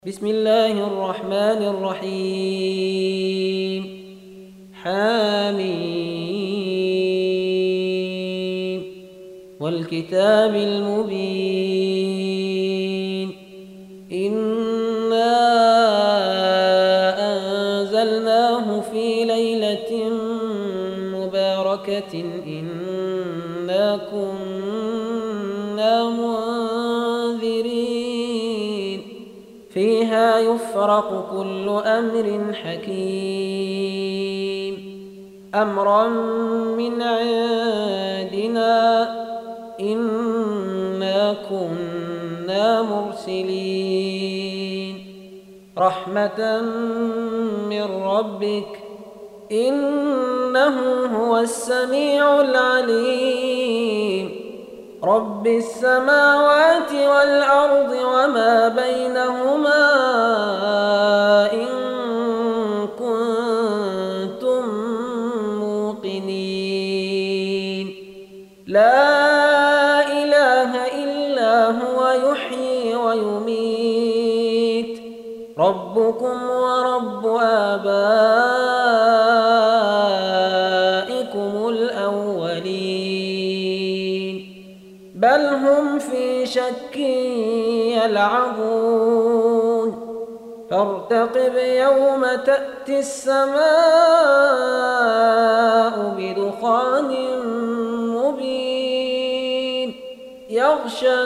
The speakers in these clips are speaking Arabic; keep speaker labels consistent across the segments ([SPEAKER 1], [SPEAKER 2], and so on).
[SPEAKER 1] بسم الله الرحمن الرحيم. حميم والكتاب المبين. إنا أنزلناه في ليلة مباركة إنا كنا منذرين فيها يفرق كل أمر حكيم أمرا من عندنا إنا كنا مرسلين رحمة من ربك إنه هو السميع العليم رب السماوات والأرض وما بينهما إن كنتم موقنين لا إله إلا هو يحيي ويميت ربكم ورب آبائكم الأولين بل هم في شك يلعبون فارتقب يوم تأتي السماء بدخان مبين يغشى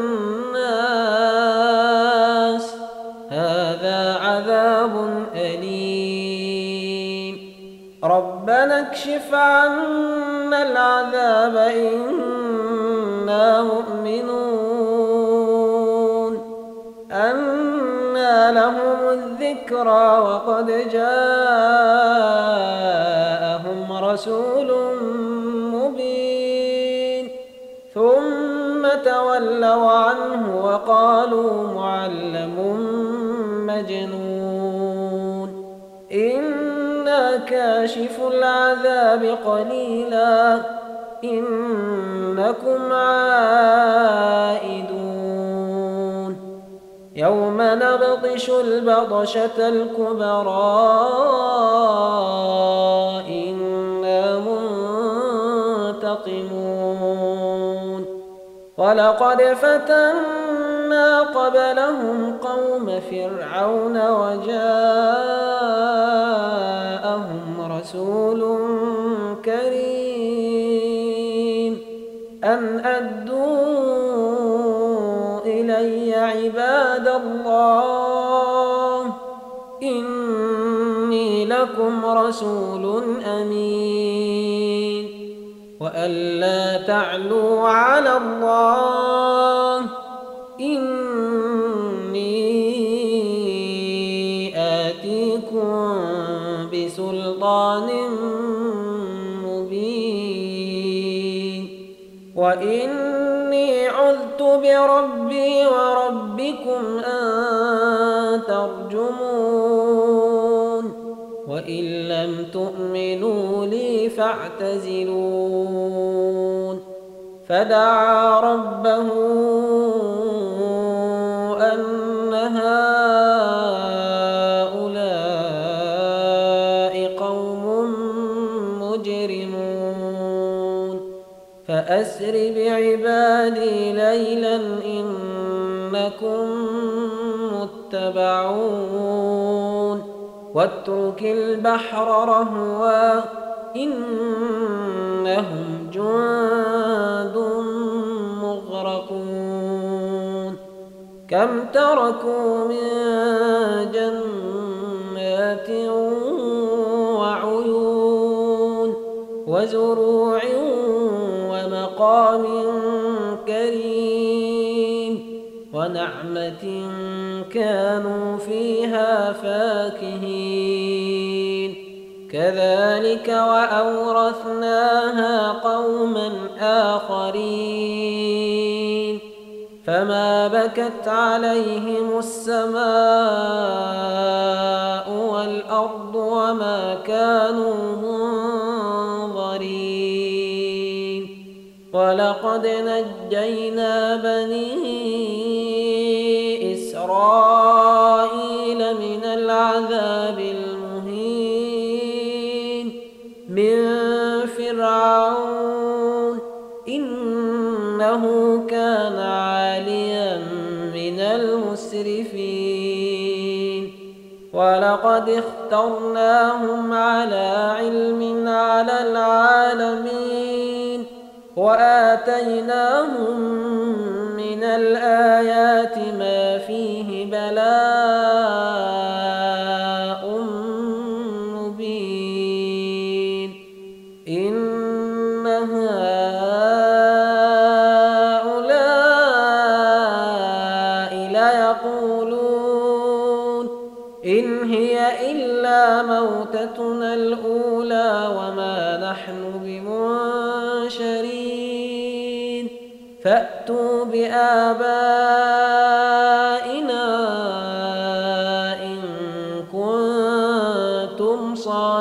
[SPEAKER 1] الناس هذا عذاب أليم ربنا اكشف عنا العذاب إنا مؤمنون أنى لهم الذكرى وقد جاءهم رسول مبين ثم تولوا عنه وقالوا معلم مجنون إنا كاشف العذاب قليلا إنكم عائدون يوم نبطش البطشة الكبرى إنا منتقمون ولقد فتنا قبلهم قوم فرعون وجاءهم رسول كريم أن أدوا إلي عباد الله إني لكم رسول أمين وأن لا تعلوا على الله إني آتيكم بسلطان مبين وإني عذت بربي وربكم أن ترجمون وإن لم تؤمنوا لي فاعتزلون فدعا ربه أن هؤلاء قوم مجرمون فأسر بعبادي ليلا إنكم متبعون واترك البحر رهوا إنهم جند مغرقون كم تركوا من جنات وعيون وزروع ومقام كريم ونعمة كانوا فيها فاكهين كذلك وأورثناها قوما آخرين فما بكت عليهم السماء والأرض وما كانوا منظرين ولقد نجينا بني إسرائيل ولقد اخترناهم على علم على العالمين وآتيناهم من الآيات ما فيه بلاء مبين إن هؤلاء ليقولون إن هي إلا موتتنا الأولى وما نحن بمنشرين فأتوا بآبائنا إن كنتم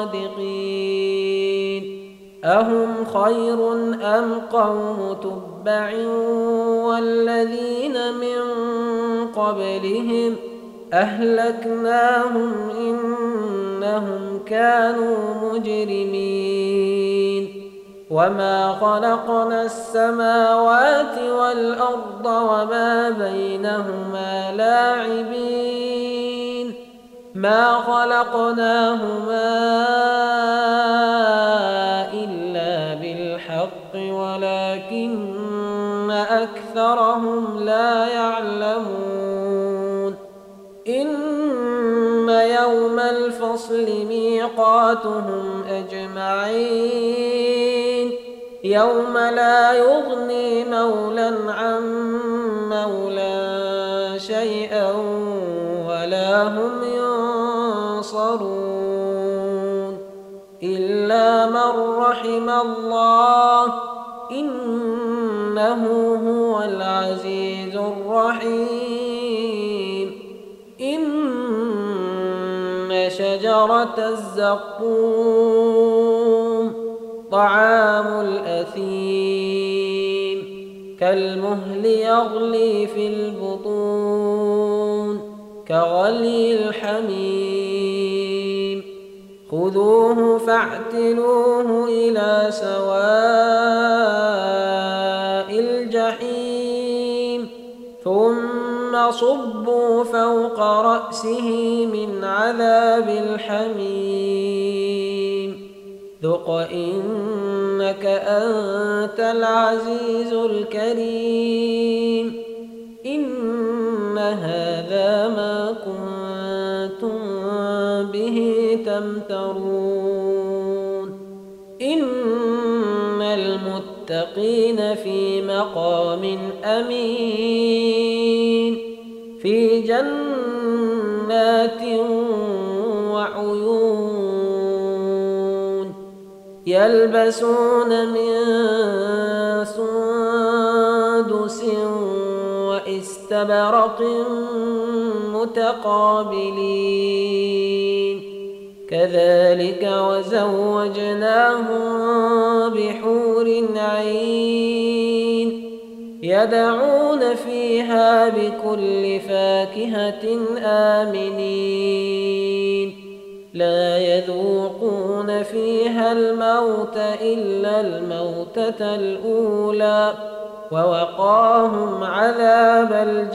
[SPEAKER 1] صادقين أهم خير أم قوم تبع والذين من قبلهم أهلكناهم إنهم كانوا مجرمين وما خلقنا السماوات والأرض وما بينهما لاعبين ما خلقناهما إلا بالحق ولكن أكثرهم لا يعلمون إن يوم الفصل ميقاتهم أجمعين يوم لا يغني مولى عن مولى شيئا ولا هم ينصرون إلا من رحم الله إنه هو العزيز الرحيم إن شجرة الزقوم طعام الأثيم كالمهل يغلي في البطون كغلي الحميم خذوه فاعتلوه إلى سواء الجحيم ثم صبوا فوق رأسه من عذاب الحميم ذق إنك أنت العزيز الكريم إن هذا ما كنتم به تمترون إن المتقين في مقام أمين في جنات وعيون يلبسون من سندس واستبرق متقابلين كذلك وزوجناهم بحور عين يدعون فيها بكل فاكهة آمنين لا يذوقون فيها الموت إلا الموتة الأولى ووقاهم عذاب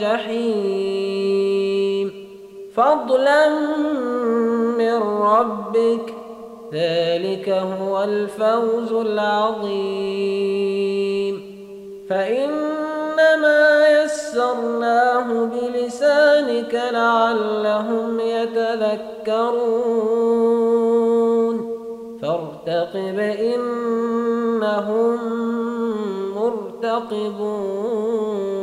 [SPEAKER 1] الجحيم فضلا من ربك ذلك هو الفوز العظيم فإنما يسرناه بلسانك لعلهم يتذكرون فارتقب إنهم مرتقبون